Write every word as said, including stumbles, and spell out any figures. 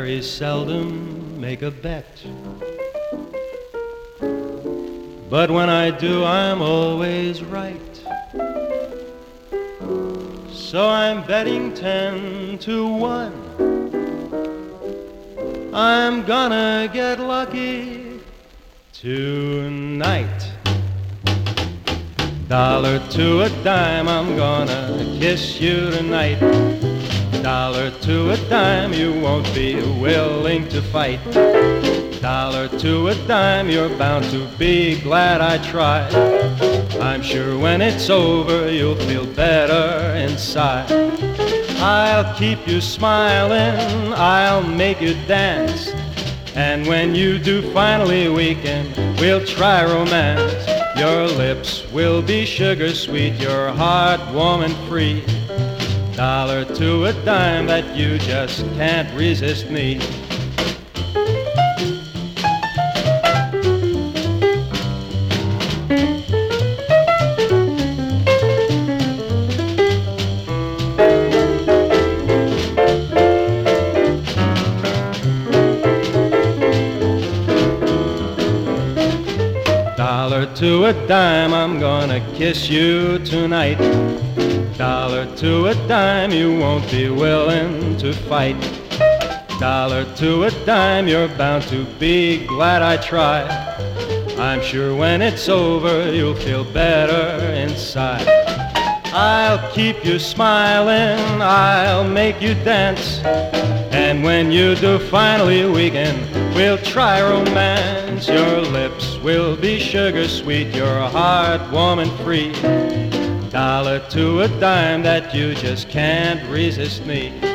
very seldom make a bet, but when I do, I'm always right. So I'm betting ten to one. I'm gonna get lucky tonight. Dollar to a dime, I'm gonna kiss you tonight. Dollar to a dime, you won't be willing to fight. Dollar to a dime, you're bound to be glad I tried. I'm sure when it's over, you'll feel better inside. I'll keep you smiling, I'll make you dance, and when you do finally weaken, we'll try romance. Your lips will be sugar sweet, your heart warm and free. Dollar to a dime that you just can't resist me. Dollar to a dime, I'm gonna kiss you tonight. Dollar to a dime, you won't be willing to fight. Dollar to a dime, you're bound to be glad I tried. I'm sure when it's over, you'll feel better inside. I'll keep you smiling, I'll make you dance, and when you do finally weaken, we'll try romance. Your lips will be sugar sweet, your heart warm and free. Dollar to a dime that you just can't resist me.